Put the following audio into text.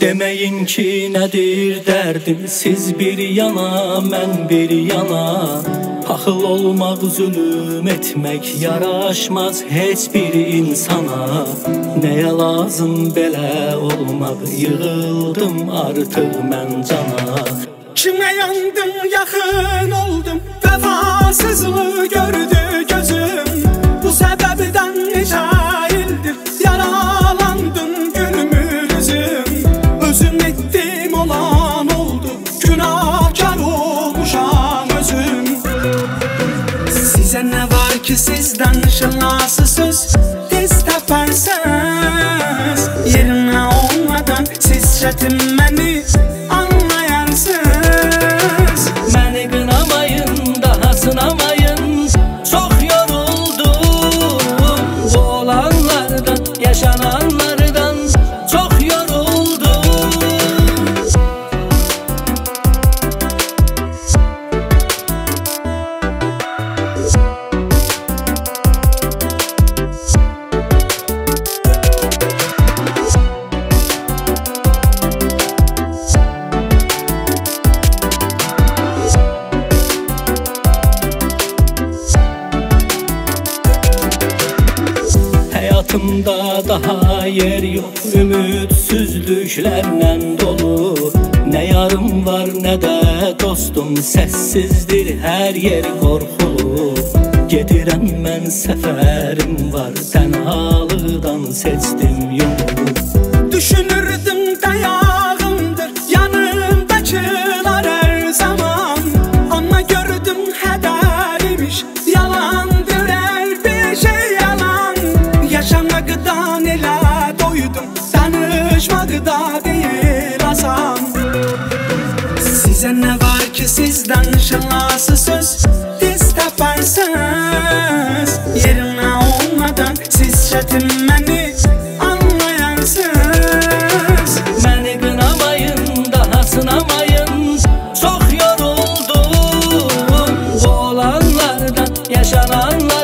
Deməyin ki nədir dərdim, siz bir yana, mən bir yana. Paxıl olmaq, zülüm etmək yaraşmaz heç bir insana. Nəyə lazım belə olmaq, yığıldım artıq mən cana. Kimə yandım, yaxın oldum, vəfasızlığı gördü gözüm. Bu səbəbdən neçə ildir yaralandım gülümür üzüm. Özüm etdim olan oldu, günahkar olmuşam özüm. Sizə nə var ki sizdən şılası söz tez təpərsəz. Yerinə olmadan siz çətinməni anlayarsınız. Məni qınamayın, daha sınamayın, çox yoruldum. Bu olanlardan, yaşananlardan çox yoruldum. Həyatımda daha yer yox, ümidsizliklərlə dolu. Nə yarım var, nə də dostum, səssizdir hər yer qorxulu. Gedirəm mən, səfərim var, tənhalıqdan seçdim yolu. Düşünürdüm dayağımdır yanımdakılar hər zaman. Amma gördüm hədərimiş, yalandır hər bir şey yalan. Yaşamaqdan elə doydum, danışmaqda deyil asan. Sizə nə var ki sizdən şılası söz tez təpərsəz. Yerinə olmadan siz çətinməni anlayarsınız. Məni qınamayın, daha sınamayın, çox yoruldum. Bu olanlardan, yaşananlardan